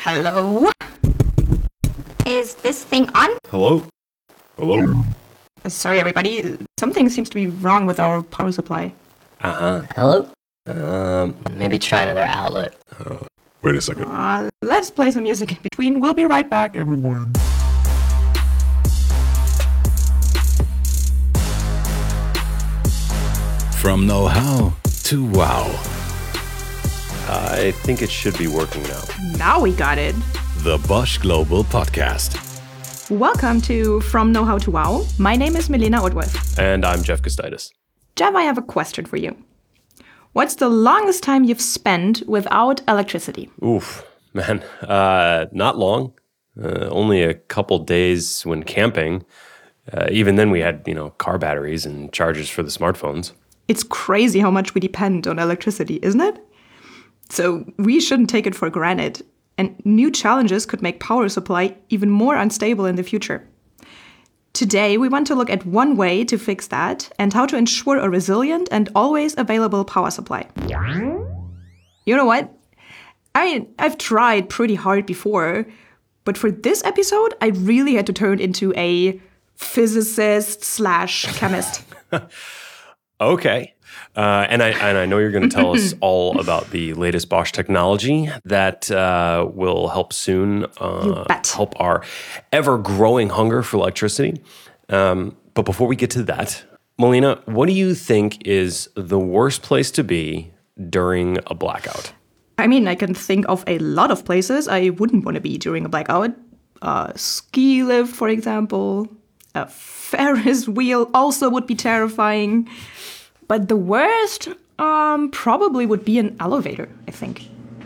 Hello? Is this thing on? Hello? Hello? Sorry, everybody. Something seems to be wrong with our power supply. Hello? Maybe try another outlet. Wait a second. Let's play some music in between. We'll be right back, everyone. From know-how to wow. I think it should be working now. Now we got it. The Bosch Global Podcast. Welcome to From Know-How to Wow. My name is Milena Odworth. And I'm Jeff Kostaitis. Jeff, I have a question for you. What's the longest time you've spent without electricity? Oof, man. Not long. Only a couple days when camping. Even then we had, car batteries and chargers for the smartphones. It's crazy how much we depend on electricity, isn't it? So we shouldn't take it for granted. And new challenges could make power supply even more unstable in the future. Today, we want to look at one way to fix that and how to ensure a resilient and always available power supply. You know what? I've tried pretty hard before, but for this episode, I really had to turn into a physicist/chemist. Okay. And I know you're going to tell us all about the latest Bosch technology that will help soon help our ever-growing hunger for electricity. But before we get to that, Milena, what do you think is the worst place to be during a blackout? I can think of a lot of places I wouldn't want to be during a blackout. Ski lift, for example. A Ferris wheel also would be terrifying. But the worst probably would be an elevator, I think.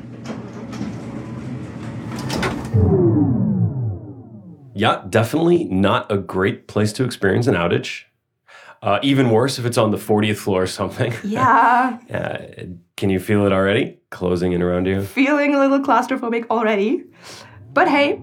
Yeah, definitely not a great place to experience an outage. Even worse if it's on the 40th floor or something. Yeah. Can you feel it already? Closing in around you? Feeling a little claustrophobic already. But hey,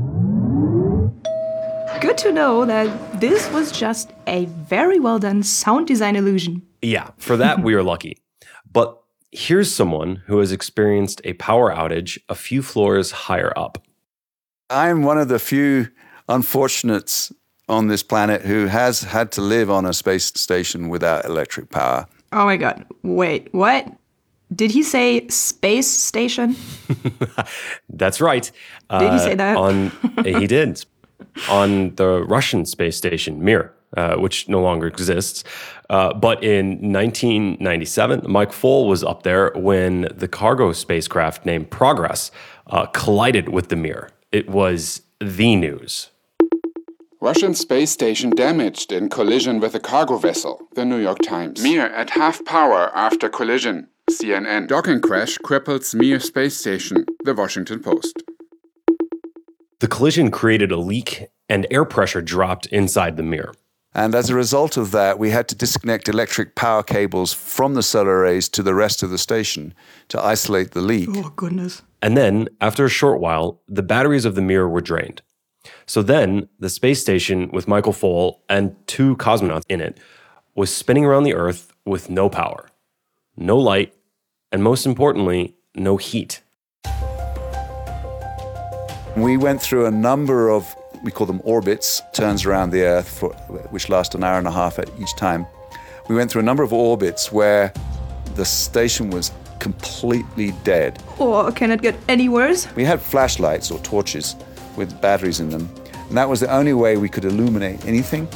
good to know that this was just a very well done sound design illusion. Yeah, for that we are lucky. But here's someone who has experienced a power outage a few floors higher up. I'm one of the few unfortunates on this planet who has had to live on a space station without electric power. Oh my god, wait, what? Did he say space station? That's right. Did he say that? He did. On the Russian space station, Mir, which no longer exists. But in 1997, Mike Foale was up there when the cargo spacecraft named Progress collided with the Mir. It was the news. Russian space station damaged in collision with a cargo vessel, the New York Times. Mir at half power after collision, CNN. Docking crash cripples Mir space station, the Washington Post. The collision created a leak and air pressure dropped inside the Mir. And as a result of that, we had to disconnect electric power cables from the solar arrays to the rest of the station to isolate the leak. Oh, goodness. And then, after a short while, the batteries of the Mir were drained. So then, the space station with Michael Foale and 2 cosmonauts in it was spinning around the Earth with no power, no light, and most importantly, no heat. We went through a number of, we call them orbits, turns around the Earth, which last an hour and a half at each time. We went through a number of orbits where the station was completely dead. Oh, can it get any worse? We had flashlights or torches with batteries in them, and that was the only way we could illuminate anything.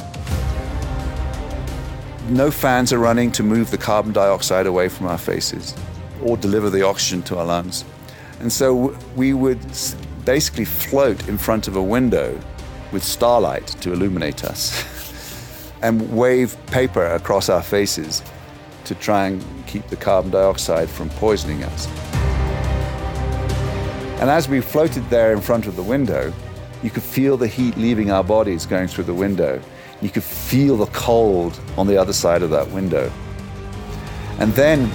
No fans are running to move the carbon dioxide away from our faces or deliver the oxygen to our lungs. And so we would basically float in front of a window with starlight to illuminate us and wave paper across our faces to try and keep the carbon dioxide from poisoning us. And as we floated there in front of the window, you could feel the heat leaving our bodies going through the window. You could feel the cold on the other side of that window. And then,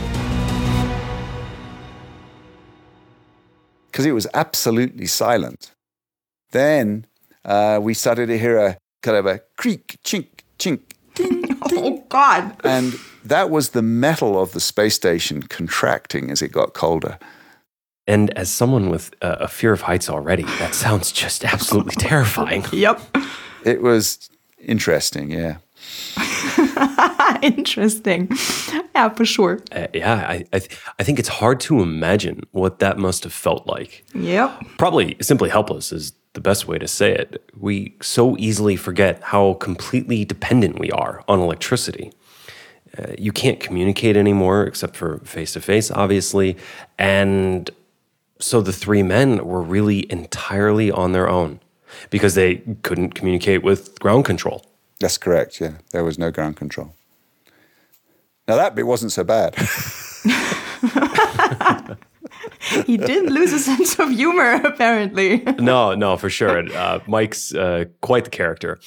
because it was absolutely silent, then we started to hear a kind of a creak, chink, chink, ding, ding. Oh, God. And that was the metal of the space station contracting as it got colder. And as someone with a fear of heights already, that sounds just absolutely terrifying. Yep. It was interesting, yeah. Interesting. Yeah, for sure. I think it's hard to imagine what that must have felt like. Yep. Probably simply helpless is the best way to say it. We so easily forget how completely dependent we are on electricity. You can't communicate anymore except for face-to-face, obviously. And so the three men were really entirely on their own because they couldn't communicate with ground control. That's correct, yeah. There was no ground control. Now, that bit wasn't so bad. He didn't lose a sense of humor, apparently. No, for sure. Mike's quite the character.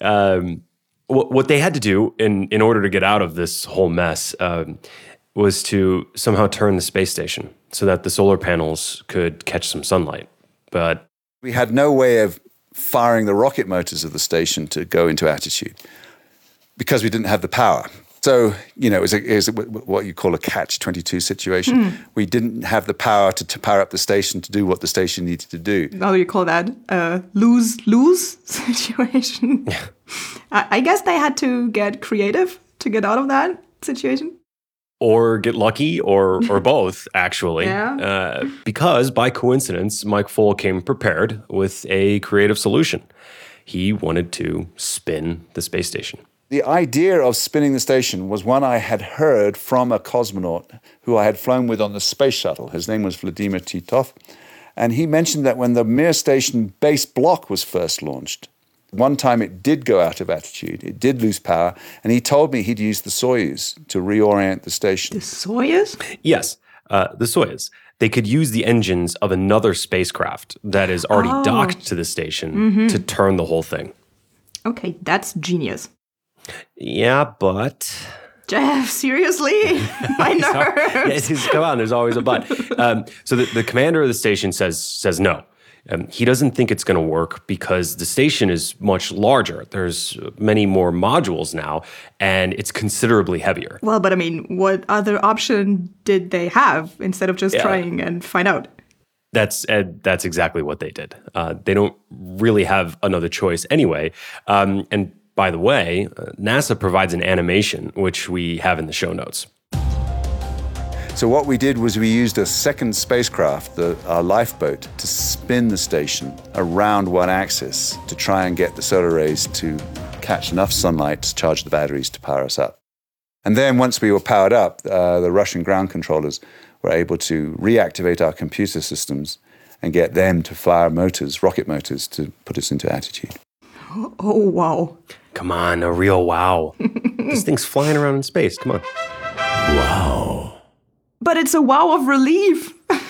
What they had to do in order to get out of this whole mess was to somehow turn the space station so that the solar panels could catch some sunlight. But we had no way of firing the rocket motors of the station to go into attitude because we didn't have the power. So, it was what you call a catch-22 situation. We didn't have the power to power up the station to do what the station needed to do. How do you call that? Lose-lose situation? Yeah. I guess they had to get creative to get out of that situation. Or get lucky, or both, actually. Yeah. Because, by coincidence, Mike Foale came prepared with a creative solution. He wanted to spin the space station. The idea of spinning the station was one I had heard from a cosmonaut who I had flown with on the space shuttle. His name was Vladimir Titov. And he mentioned that when the Mir station base block was first launched, one time it did go out of attitude, it did lose power, and he told me he'd use the Soyuz to reorient the station. The Soyuz? Yes, the Soyuz. They could use the engines of another spacecraft that is already docked to the station to turn the whole thing. Okay, that's genius. Yeah, but... Jeff, seriously? My nerves. Come on, there's always a but. So the commander of the station says no. He doesn't think it's going to work because the station is much larger. There's many more modules now, and it's considerably heavier. Well, but I mean, what other option did they have instead of just trying and find out? That's exactly what they did. They don't really have another choice anyway. And by the way, NASA provides an animation, which we have in the show notes. So what we did was we used a second spacecraft, our lifeboat, to spin the station around one axis to try and get the solar rays to catch enough sunlight to charge the batteries to power us up. And then once we were powered up, the Russian ground controllers were able to reactivate our computer systems and get them to fire rocket motors, to put us into attitude. Oh, wow. Come on, a real wow. This thing's flying around in space. Come on. Wow. But it's a wow of relief.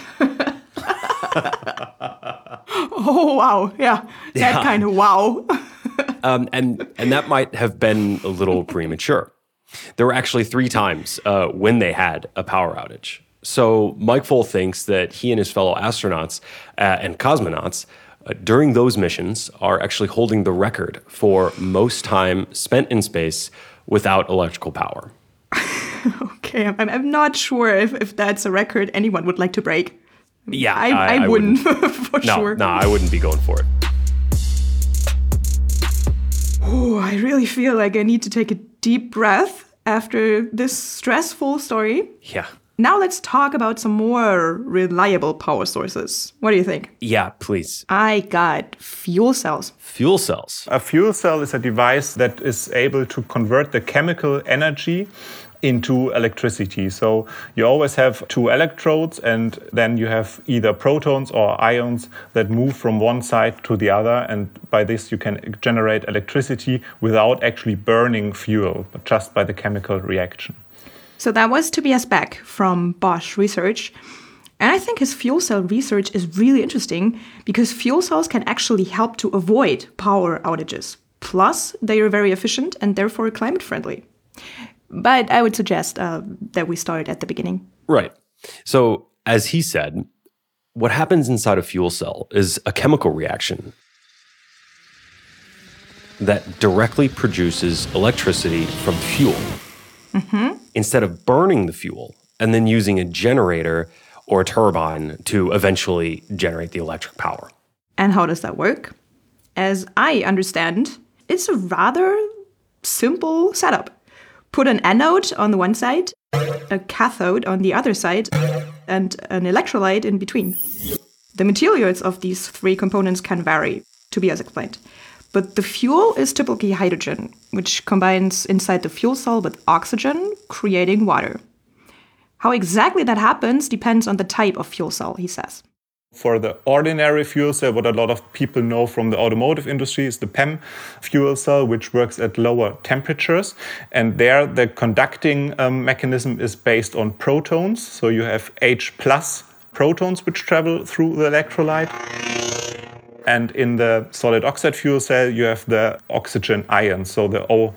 Oh, wow. Yeah, that kind of wow. And that might have been a little premature. There were actually 3 times when they had a power outage. So Mike Foale thinks that he and his fellow astronauts and cosmonauts during those missions are actually holding the record for most time spent in space without electrical power. Okay, I'm not sure if that's a record anyone would like to break. Yeah, I wouldn't for sure. No, I wouldn't be going for it. Oh, I really feel like I need to take a deep breath after this stressful story. Yeah. Now let's talk about some more reliable power sources. What do you think? Yeah, please. I got fuel cells. Fuel cells. A fuel cell is a device that is able to convert the chemical energy into electricity. So you always have 2 electrodes, and then you have either protons or ions that move from one side to the other, and by this you can generate electricity without actually burning fuel, but just by the chemical reaction. So that was Tobias Beck from Bosch Research. And I think his fuel cell research is really interesting because fuel cells can actually help to avoid power outages. Plus, they are very efficient and therefore climate friendly. But I would suggest that we start at the beginning. Right. So, as he said, what happens inside a fuel cell is a chemical reaction that directly produces electricity from fuel. Mm-hmm. Instead of burning the fuel and then using a generator or a turbine to eventually generate the electric power. And how does that work? As I understand, it's a rather simple setup. Put an anode on the one side, a cathode on the other side, and an electrolyte in between. The materials of these three components can vary, Tobias explained. But the fuel is typically hydrogen, which combines inside the fuel cell with oxygen, creating water. How exactly that happens depends on the type of fuel cell, he says. For the ordinary fuel cell, what a lot of people know from the automotive industry is the PEM fuel cell, which works at lower temperatures. And there, the conducting mechanism is based on protons. So you have H+ protons which travel through the electrolyte. And in the solid oxide fuel cell, you have the oxygen ions, so the O-,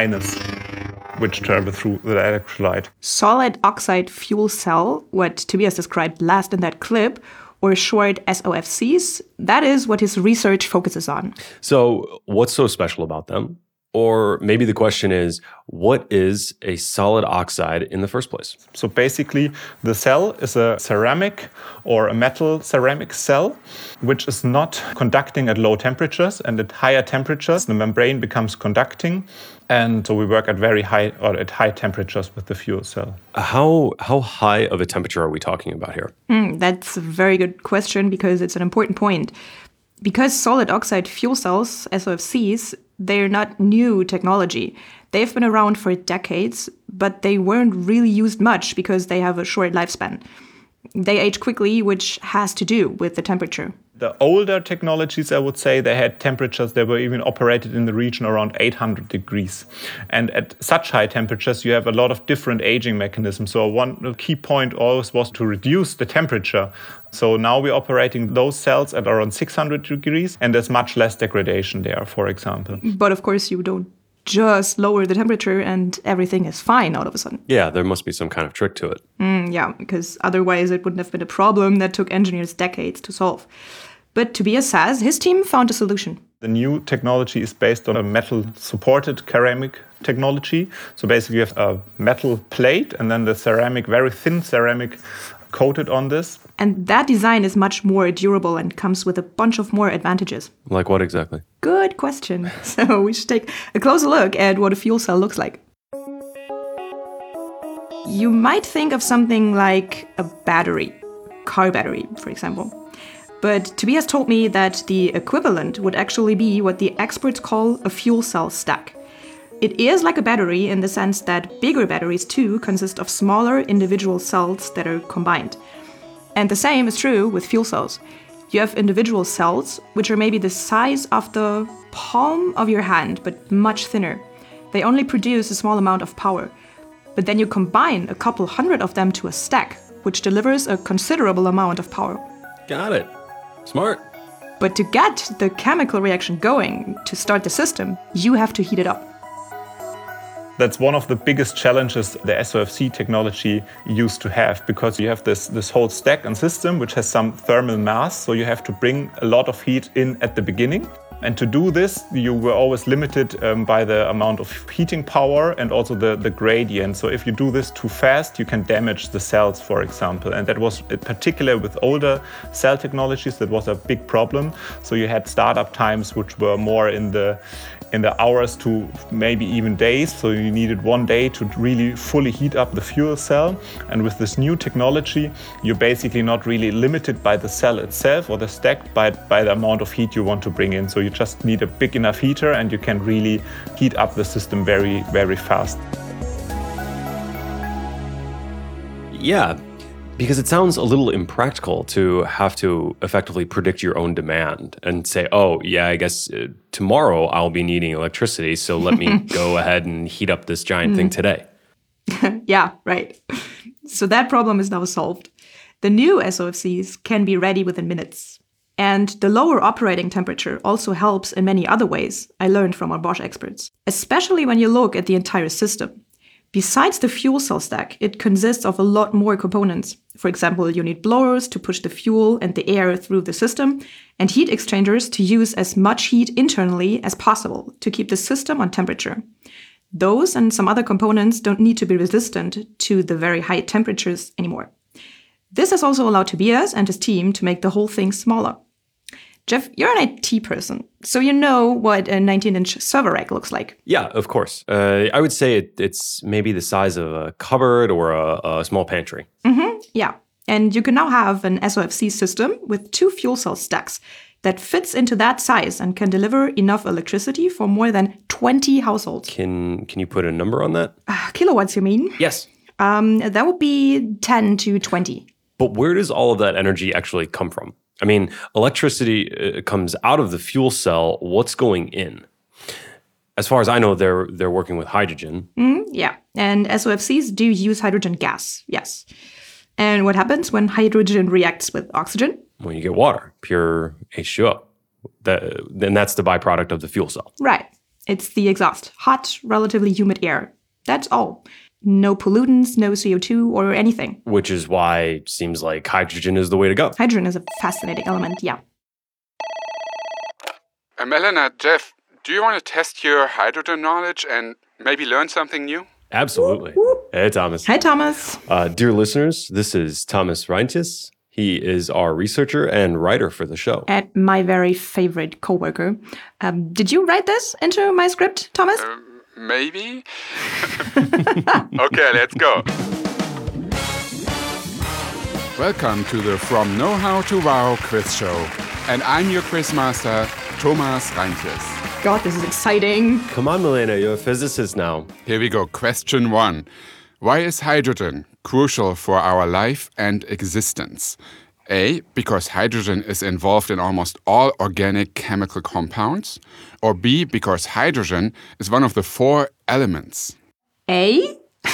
which travel through the electrolyte. Solid oxide fuel cell, what Tobias described last in that clip, or short SOFCs, that is what his research focuses on. So what's so special about them? Or maybe the question is, what is a solid oxide in the first place? So basically, the cell is a ceramic or a metal ceramic cell, which is not conducting at low temperatures. And at higher temperatures, the membrane becomes conducting. And so we work at very high or at high temperatures with the fuel cell. How high of a temperature are we talking about here? That's a very good question because it's an important point. Because solid oxide fuel cells, SOFCs, they're not new technology. They've been around for decades, but they weren't really used much because they have a short lifespan. They age quickly, which has to do with the temperature. The older technologies, I would say, they had temperatures that were even operated in the region around 800 degrees. And at such high temperatures, you have a lot of different aging mechanisms. So one key point always was to reduce the temperature. So now we're operating those cells at around 600 degrees, and there's much less degradation there, for example. But of course, you don't just lower the temperature and everything is fine all of a sudden. Yeah, there must be some kind of trick to it. Yeah, because otherwise it wouldn't have been a problem that took engineers decades to solve. But Tobias says his team found a solution. The new technology is based on a metal-supported ceramic technology. So basically you have a metal plate and then the ceramic, very thin ceramic, coated on this. And that design is much more durable and comes with a bunch of more advantages. Like what exactly? Good question. So we should take a closer look at what a fuel cell looks like. You might think of something like a battery, car battery, for example. But Tobias told me that the equivalent would actually be what the experts call a fuel cell stack. It is like a battery in the sense that bigger batteries too consist of smaller individual cells that are combined. And the same is true with fuel cells. You have individual cells, which are maybe the size of the palm of your hand, but much thinner. They only produce a small amount of power. But then you combine a couple hundred of them to a stack, which delivers a considerable amount of power. Got it. Smart. But to get the chemical reaction going, to start the system, you have to heat it up. That's one of the biggest challenges the SOFC technology used to have, because you have this whole stack and system which has some thermal mass, so you have to bring a lot of heat in at the beginning. And to do this, you were always limited by the amount of heating power and also the gradient. So if you do this too fast, you can damage the cells, for example. And that was, in particular with older cell technologies, that was a big problem. So you had startup times which were more in the hours to maybe even days. So you needed 1 day to really fully heat up the fuel cell. And with this new technology, you're basically not really limited by the cell itself or the stack, but by the amount of heat you want to bring in. So you just need a big enough heater and you can really heat up the system very, very fast. Yeah, because it sounds a little impractical to have to effectively predict your own demand and say, oh, yeah, I guess tomorrow I'll be needing electricity, so let me go ahead and heat up this giant thing today. Yeah, right. So that problem is now solved. The new SOFCs can be ready within minutes. And the lower operating temperature also helps in many other ways, I learned from our Bosch experts, especially when you look at the entire system. Besides the fuel cell stack, it consists of a lot more components. For example, you need blowers to push the fuel and the air through the system, and heat exchangers to use as much heat internally as possible to keep the system on temperature. Those and some other components don't need to be resistant to the very high temperatures anymore. This has also allowed Tobias and his team to make the whole thing smaller. Jeff, you're an IT person, so you know what a 19-inch server rack looks like. Yeah, of course. I would say it's maybe the size of a cupboard or a small pantry. Yeah, and you can now have an SOFC system with 2 fuel cell stacks that fits into that size and can deliver enough electricity for more than 20 households. Can you put a number on that? Kilowatts, you mean? Yes. That would be 10 to 20. But where does all of that energy actually come from? I mean, electricity comes out of the fuel cell. What's going in? As far as I know, they're working with hydrogen. Yeah, and SOFCs do use hydrogen gas, yes. And what happens when hydrogen reacts with oxygen? When you get water, pure H2O. Then that's the byproduct of the fuel cell. Right. It's the exhaust. Hot, relatively humid air. That's all. No pollutants, no CO2 or anything. Which is why it seems like hydrogen is the way to go. Hydrogen is a fascinating element, yeah. Melina, Jeff, do you want to test your hydrogen knowledge and maybe learn something new? Absolutely. Hey, Thomas. Hi, Thomas. Dear listeners, this is Thomas Reintjes. He is our researcher and writer for the show. And my very favorite coworker. Did you write this into my script, Thomas? Maybe? Okay, let's go. Welcome to the From Know-How to Wow quiz show. And I'm your quiz master, Thomas Reintjes. God, this is exciting. Come on, Milena, you're a physicist now. Here we go. Question 1. Why is hydrogen crucial for our life and existence? A, because hydrogen is involved in almost all organic chemical compounds. Or B, because hydrogen is one of the 4 elements. A?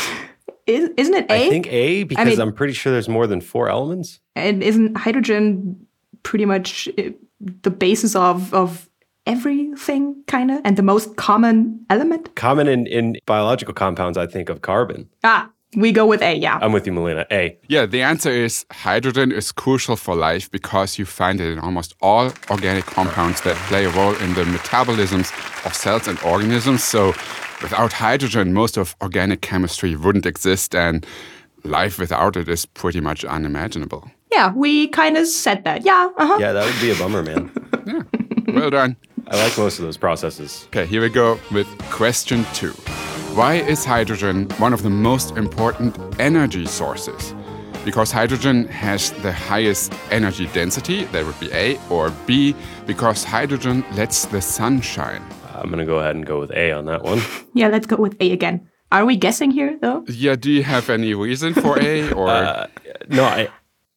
Isn't it A? I think A, because I'm pretty sure there's more than 4 elements. And isn't hydrogen pretty much the basis of everything, kind of? And the most common element? Common in biological compounds, I think, of carbon. We go with A, yeah. I'm with you, Milena. A. Yeah, the answer is hydrogen is crucial for life because you find it in almost all organic compounds that play a role in the metabolisms of cells and organisms. So without hydrogen, most of organic chemistry wouldn't exist, and life without it is pretty much unimaginable. Yeah, we kind of said that. Yeah, Yeah, that would be a bummer, man. Yeah, well done. I like most of those processes. Okay, here we go with question 2. Why is hydrogen one of the most important energy sources? Because hydrogen has the highest energy density, that would be A, or B, because hydrogen lets the sun shine. I'm going to go ahead and go with A on that one. Yeah, let's go with A again. Are we guessing here, though? Yeah, do you have any reason for A? Or No,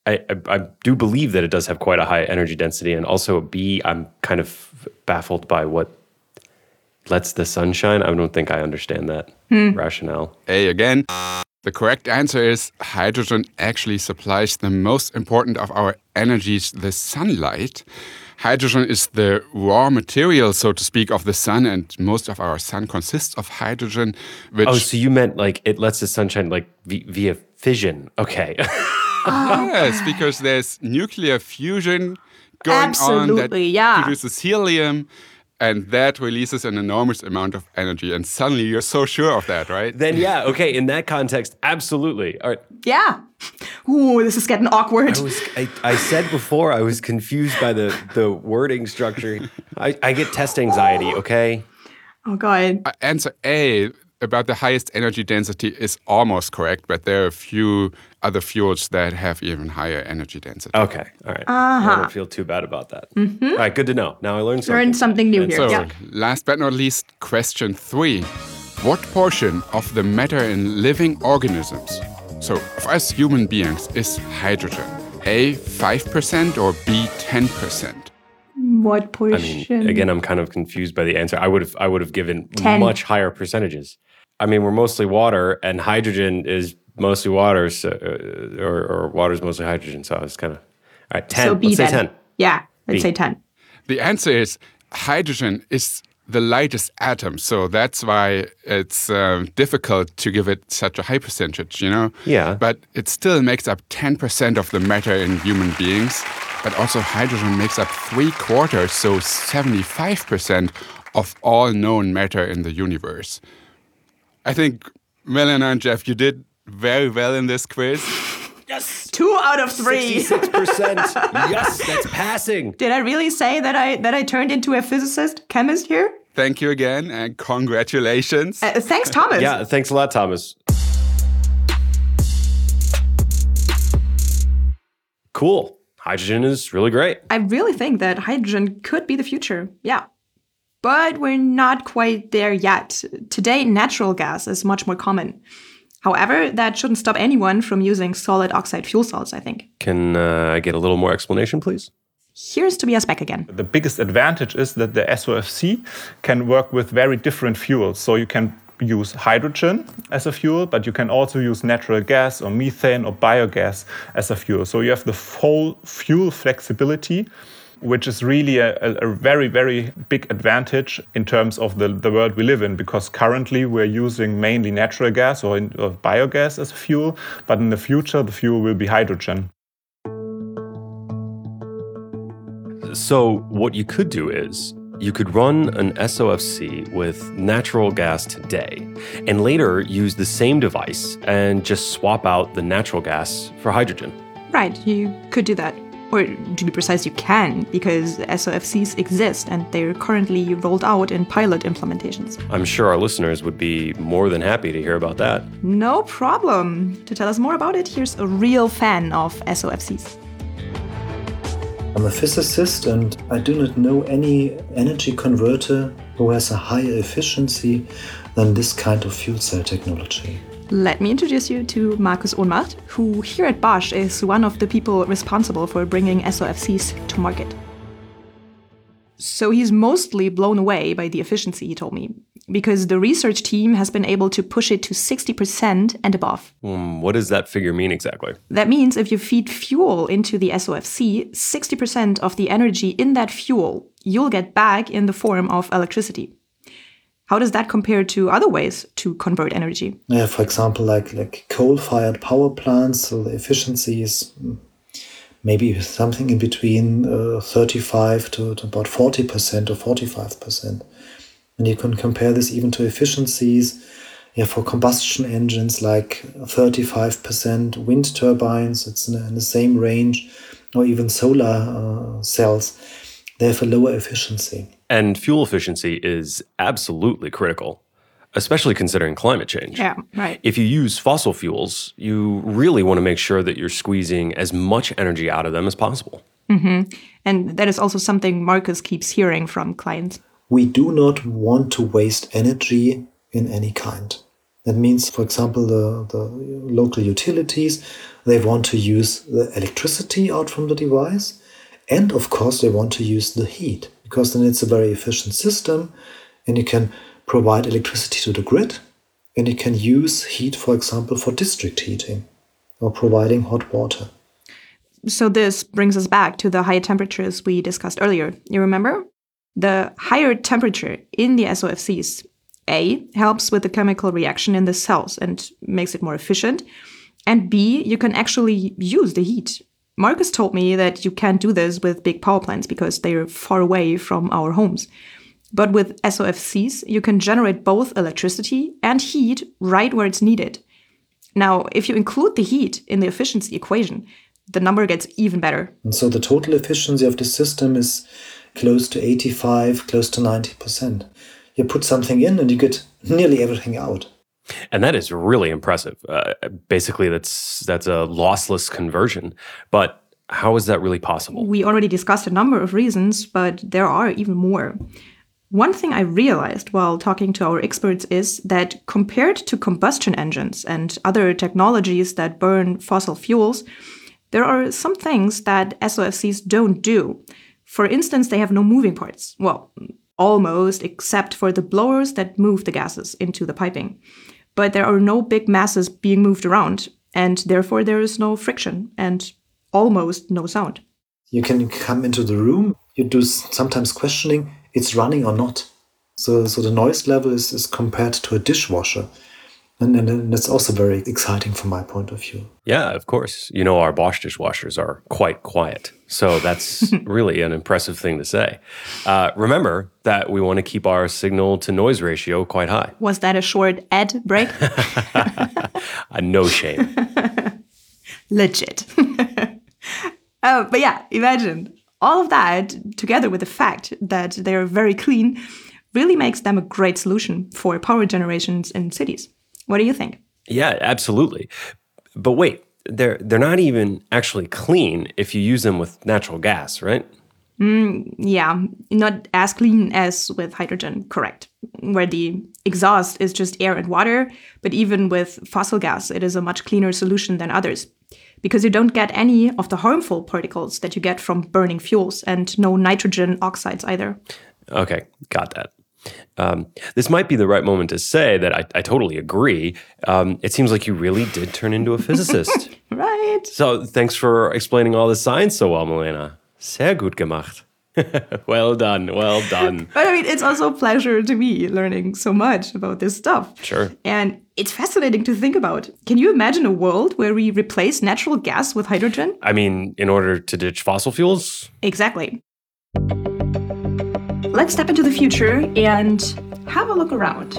I do believe that it does have quite a high energy density. And also B, I'm kind of baffled by what lets the sun shine. I don't think I understand that rationale. A again. The correct answer is hydrogen actually supplies the most important of our energies, the sunlight. Hydrogen is the raw material, so to speak, of the sun, and most of our sun consists of hydrogen. Which so you meant like it lets the sun shine like via fission. Okay. Yes, because there's nuclear fusion going on that produces helium. And that releases an enormous amount of energy. And suddenly you're so sure of that, right? Then, yeah, okay, in that context, absolutely. All right. Yeah. Ooh, this is getting awkward. I said before I was confused by the wording structure. I get test anxiety, okay? Oh, God. Answer A about the highest energy density is almost correct, but there are a few other fuels that have even higher energy density. Okay, all right. I don't feel too bad about that. All right, good to know. Now I learned something. Learned something new here. So, last but not least, question 3. What portion of the matter in living organisms, so of us human beings, is hydrogen? A, 5% or B, 10%? What portion? I mean, again, I'm kind of confused by the answer. I would have given 10. Much higher percentages. I mean, we're mostly water, and hydrogen is mostly water, so, or water is mostly hydrogen. So I was kind of, all right, 10. So B let's then. Say 10. Yeah, let's say 10. The answer is hydrogen is the lightest atom, so that's why it's difficult to give it such a high percentage, you know? Yeah. But it still makes up 10% of the matter in human beings. But also hydrogen makes up 3/4, so 75% of all known matter in the universe. I think Melina and Jeff, you did very well in this quiz. Yes. 2 out of 3. 66%. Yes, that's passing. Did I really say that I turned into a chemist here? Thank you again, and congratulations. Thanks, Thomas. Yeah, thanks a lot, Thomas. Cool. Hydrogen is really great. I really think that hydrogen could be the future. Yeah. But we're not quite there yet. Today, natural gas is much more common. However, that shouldn't stop anyone from using solid oxide fuel cells, I think. Can I get a little more explanation, please? Here's Tobias Beck again. The biggest advantage is that the SOFC can work with very different fuels. So you can use hydrogen as a fuel, but you can also use natural gas or methane or biogas as a fuel. So you have the full fuel flexibility, which is really a very, very big advantage in terms of the world we live in, because currently we're using mainly natural gas or biogas as a fuel, but in the future the fuel will be hydrogen. So what you could do is you could run an SOFC with natural gas today and later use the same device and just swap out the natural gas for hydrogen. Right, you could do that. Or to be precise, you can, because SOFCs exist and they're currently rolled out in pilot implementations. I'm sure our listeners would be more than happy to hear about that. No problem. To tell us more about it, here's a real fan of SOFCs. I'm a physicist and I do not know any energy converter who has a higher efficiency than this kind of fuel cell technology. Let me introduce you to Markus Ohnmacht, who here at Bosch is one of the people responsible for bringing SOFCs to market. So he's mostly blown away by the efficiency, he told me, because the research team has been able to push it to 60% and above. What does that figure mean exactly? That means if you feed fuel into the SOFC, 60% of the energy in that fuel you'll get back in the form of electricity. How does that compare to other ways to convert energy? Yeah, for example, like coal-fired power plants, so the efficiency is maybe something in between 35 to about 40% or 45%. And you can compare this even to efficiencies for combustion engines, like 35% wind turbines, it's in the same range, or even solar cells. They have a lower efficiency. And fuel efficiency is absolutely critical, especially considering climate change. Yeah, right. If you use fossil fuels, you really want to make sure that you're squeezing as much energy out of them as possible. Mm-hmm. And that is also something Markus keeps hearing from clients. We do not want to waste energy in any kind. That means, for example, the local utilities, they want to use the electricity out from the device. And of course, they want to use the heat, because then it's a very efficient system and you can provide electricity to the grid and you can use heat, for example, for district heating or providing hot water. So this brings us back to the high temperatures we discussed earlier. You remember? The higher temperature in the SOFCs, A, helps with the chemical reaction in the cells and makes it more efficient. And B, you can actually use the heat. Markus told me that you can't do this with big power plants because they're far away from our homes. But with SOFCs, you can generate both electricity and heat right where it's needed. Now, if you include the heat in the efficiency equation, the number gets even better. And so the total efficiency of the system is close to 85, close to 90%. You put something in and you get nearly everything out. And that is really impressive. Basically, that's a lossless conversion. But how is that really possible? We already discussed a number of reasons, but there are even more. One thing I realized while talking to our experts is that compared to combustion engines and other technologies that burn fossil fuels, there are some things that SOFCs don't do. For instance, they have no moving parts. Well, almost, except for the blowers that move the gases into the piping. But there are no big masses being moved around, and therefore there is no friction and almost no sound. You can come into the room, you do sometimes questioning, it's running or not. So the noise level is compared to a dishwasher. And that's also very exciting from my point of view. Yeah, of course. You know, our Bosch dishwashers are quite quiet. So that's really an impressive thing to say. Remember that we want to keep our signal to noise ratio quite high. Was that a short ad break? No shame. Legit. But yeah, imagine all of that together with the fact that they're very clean really makes them a great solution for power generations in cities. What do you think? Yeah, absolutely. But wait, they're not even actually clean if you use them with natural gas, right? Yeah, not as clean as with hydrogen, correct. Where the exhaust is just air and water, but even with fossil gas, it is a much cleaner solution than others. Because you don't get any of the harmful particles that you get from burning fuels, and no nitrogen oxides either. Okay, got that. This might be the right moment to say that I totally agree. It seems like you really did turn into a physicist. Right. So thanks for explaining all the science so well, Milena. Sehr gut gemacht. Well done, well done. But I mean, it's also a pleasure to me learning so much about this stuff. Sure. And it's fascinating to think about. Can you imagine a world where we replace natural gas with hydrogen? I mean, in order to ditch fossil fuels? Exactly. Let's step into the future and have a look around.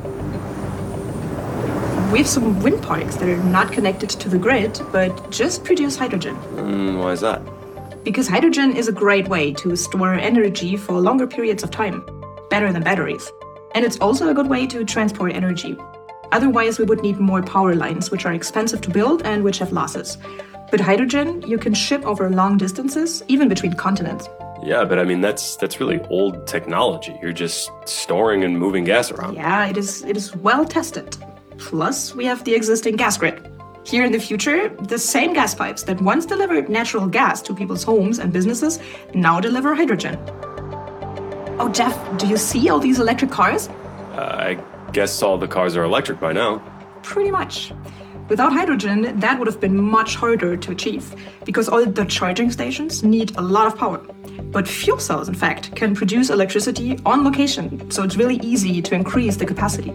We have some wind parks that are not connected to the grid, but just produce hydrogen. Why is that? Because hydrogen is a great way to store energy for longer periods of time, better than batteries. And it's also a good way to transport energy. Otherwise, we would need more power lines, which are expensive to build and which have losses. But hydrogen, you can ship over long distances, even between continents. Yeah, but I mean, that's really old technology. You're just storing and moving gas around. Yeah, it is well tested. Plus, we have the existing gas grid. Here in the future, the same gas pipes that once delivered natural gas to people's homes and businesses now deliver hydrogen. Oh, Jeff, do you see all these electric cars? I guess all the cars are electric by now. Pretty much. Without hydrogen, that would have been much harder to achieve, because all the charging stations need a lot of power. But fuel cells, in fact, can produce electricity on location, so it's really easy to increase the capacity.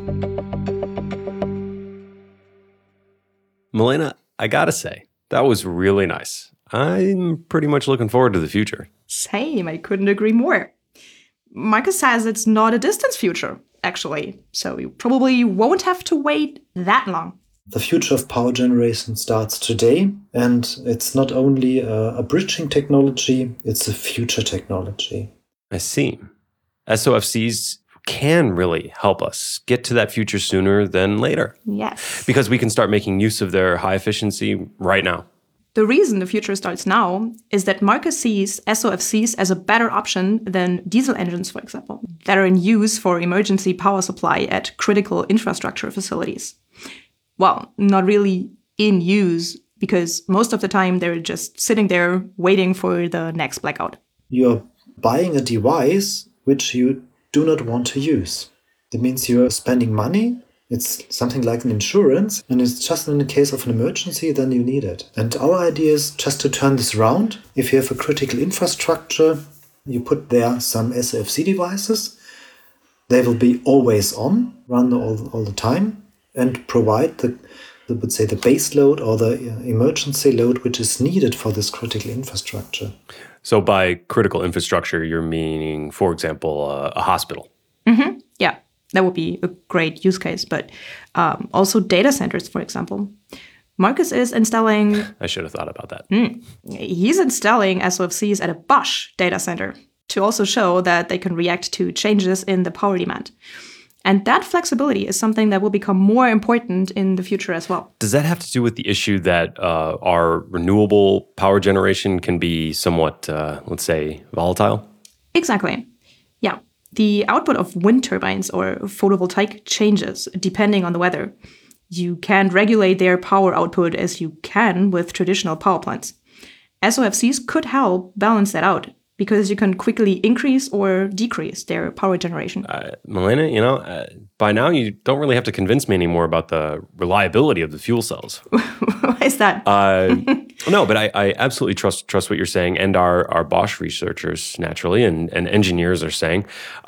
Milena, I gotta say, that was really nice. I'm pretty much looking forward to the future. Same, I couldn't agree more. Marcus says it's not a distant future, actually, so you probably won't have to wait that long. The future of power generation starts today, and it's not only a bridging technology, it's a future technology. I see. SOFCs can really help us get to that future sooner than later. Yes. Because we can start making use of their high efficiency right now. The reason the future starts now is that Marcus sees SOFCs as a better option than diesel engines, for example, that are in use for emergency power supply at critical infrastructure facilities. Well, not really in use, because most of the time they're just sitting there waiting for the next blackout. You're buying a device which you do not want to use. That means you're spending money. It's something like an insurance, and it's just in the case of an emergency, then you need it. And our idea is just to turn this around. If you have a critical infrastructure, you put there some SOFC devices. They will be always on, run all the time, and provide the base load or the emergency load which is needed for this critical infrastructure. So by critical infrastructure, you're meaning, for example, a hospital. Mm-hmm. Yeah, that would be a great use case. But also data centers, for example. Marcus is installing... I should have thought about that. He's installing SOFCs at a Bosch data center to also show that they can react to changes in the power demand. And that flexibility is something that will become more important in the future as well. Does that have to do with the issue that our renewable power generation can be somewhat, let's say, volatile? Exactly. Yeah. The output of wind turbines or photovoltaic changes depending on the weather. You can't regulate their power output as you can with traditional power plants. SOFCs could help balance that out, because you can quickly increase or decrease their power generation. Milena, by now you don't really have to convince me anymore about the reliability of the fuel cells. Why is that? No, but I absolutely trust what you're saying, and our Bosch researchers, naturally, and engineers are saying.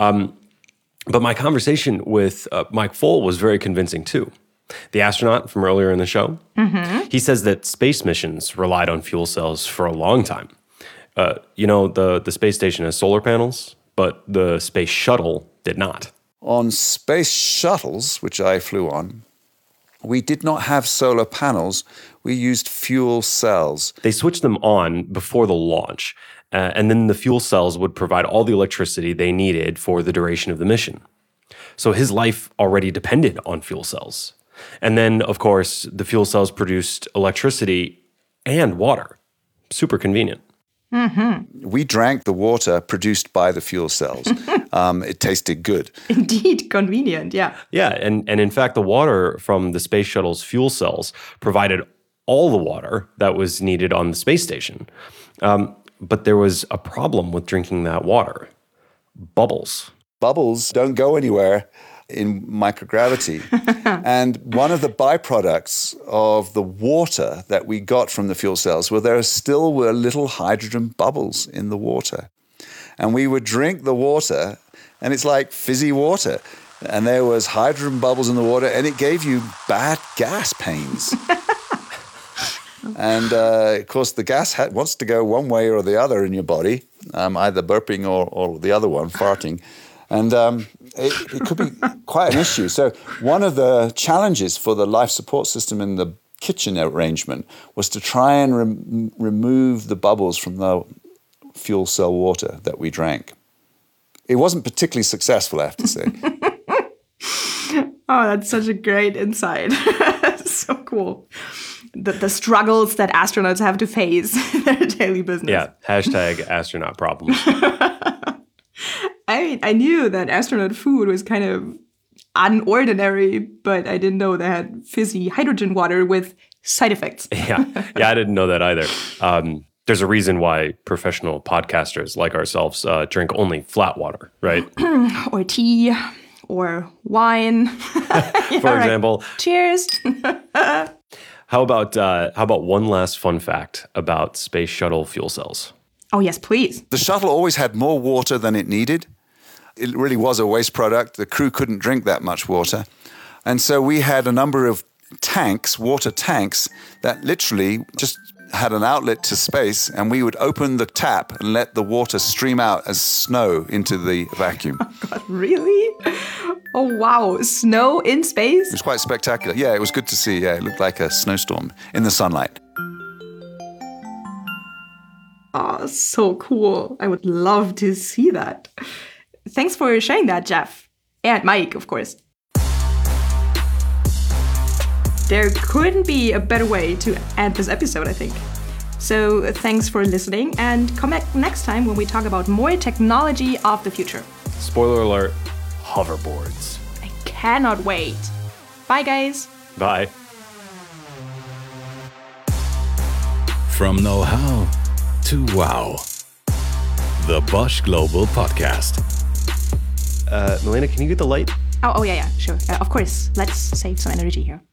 But my conversation with Mike Foale was very convincing too. The astronaut from earlier in the show. Mm-hmm. He says that space missions relied on fuel cells for a long time. The space station has solar panels, but the space shuttle did not. On space shuttles, which I flew on, We did not have solar panels. We used fuel cells. They switched them on before the launch, and then the fuel cells would provide all the electricity they needed for the duration of the mission. So his life already depended on fuel cells. And then, of course, the fuel cells produced electricity and water. Super convenient. Mm-hmm. We drank the water produced by the fuel cells. It tasted good. Indeed, convenient, yeah. Yeah, and in fact, the water from the space shuttle's fuel cells provided all the water that was needed on the space station. But there was a problem with drinking that water. Bubbles. Bubbles don't go anywhere in microgravity. And one of the byproducts of the water that we got from the fuel cells were there still were little hydrogen bubbles in the water. And we would drink the water, and it's like fizzy water. And there was hydrogen bubbles in the water, and it gave you bad gas pains. And, of course, the gas wants to go one way or the other in your body, either burping or the other one, farting. And it could be quite an issue. So one of the challenges for the life support system in the kitchen arrangement was to try and remove the bubbles from the fuel cell water that we drank. It wasn't particularly successful, I have to say. Oh, that's such a great insight. So cool. The struggles that astronauts have to face in their daily business. Yeah, hashtag astronaut problems. I knew that astronaut food was kind of unordinary, but I didn't know they had fizzy hydrogen water with side effects. Yeah, I didn't know that either. There's a reason why professional podcasters like ourselves drink only flat water, right? Or tea, or wine. For example. Cheers. How about one last fun fact about space shuttle fuel cells? Oh, yes, please. The shuttle always had more water than it needed. It really was a waste product. The crew couldn't drink that much water. And so we had a number of tanks, water tanks, that literally just had an outlet to space, and we would open the tap and let the water stream out as snow into the vacuum. Oh, God, really? Oh, wow. Snow in space? It was quite spectacular. Yeah, it was good to see. Yeah, it looked like a snowstorm in the sunlight. Oh, so cool. I would love to see that. Thanks for sharing that, Jeff. And Mike, of course. There couldn't be a better way to end this episode, I think. So thanks for listening, and come back next time when we talk about more technology of the future. Spoiler alert, hoverboards. I cannot wait. Bye, guys. Bye. From know-how to wow. The Bosch Global Podcast. Milena, can you get the light? Oh yeah, sure. Of course. Let's save some energy here.